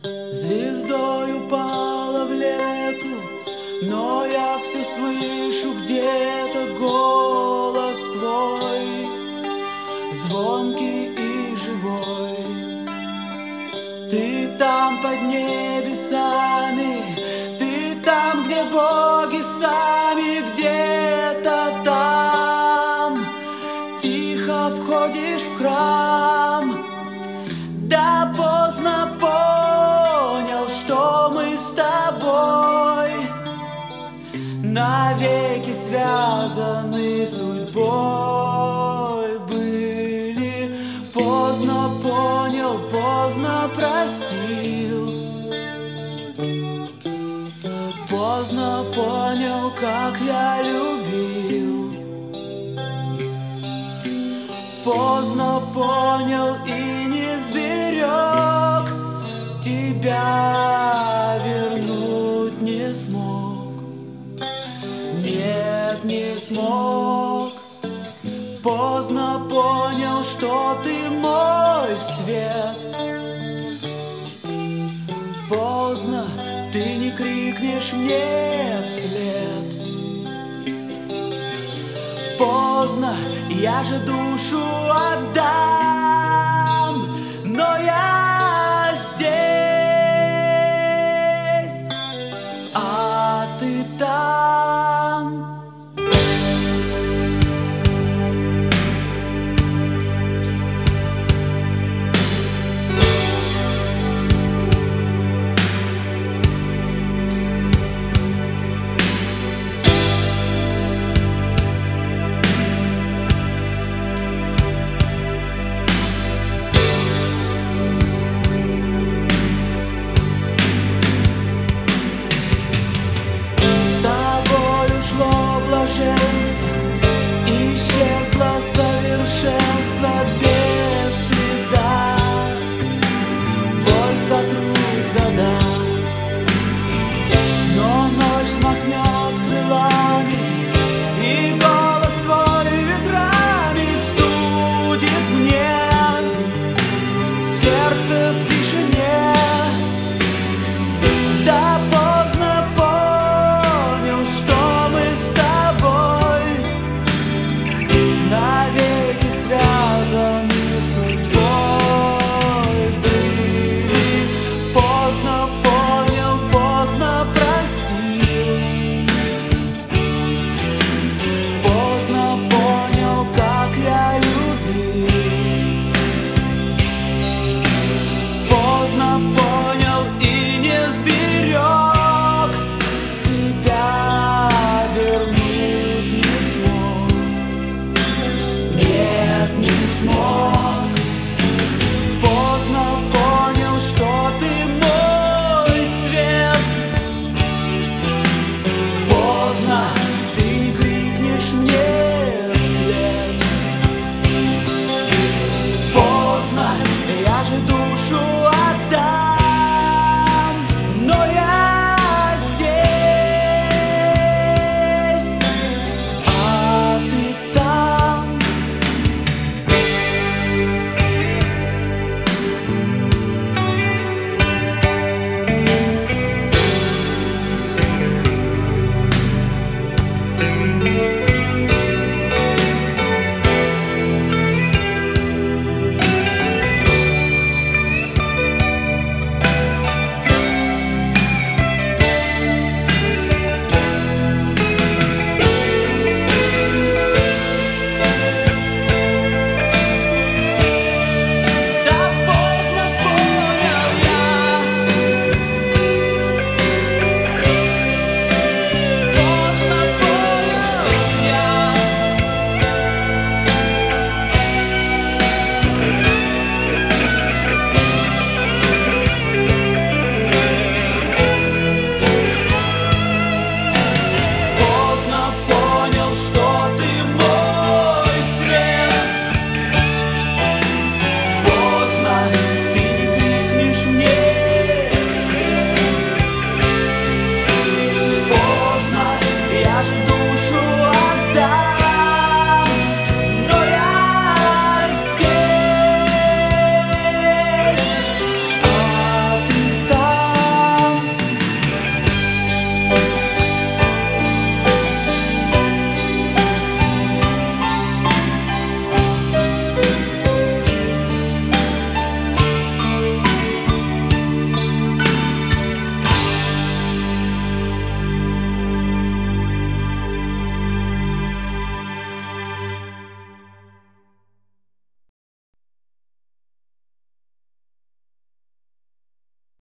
Звездой упала в лету, но я все слышу где-то голос твой, звонкий и живой. Ты там под небесами, ты там, где боги сами, где-то там. Тихо входишь в храм, да поздно понял, что мы с тобой навеки связаны судьбой были. Поздно понял, поздно простил, поздно понял, как я любил. Поздно понял и не сберег, тебя вернуть не смог. Нет, не смог. Поздно понял, что ты мой свет. Поздно, ты не крикнешь мне вслед. Поздно, я же душу отдам.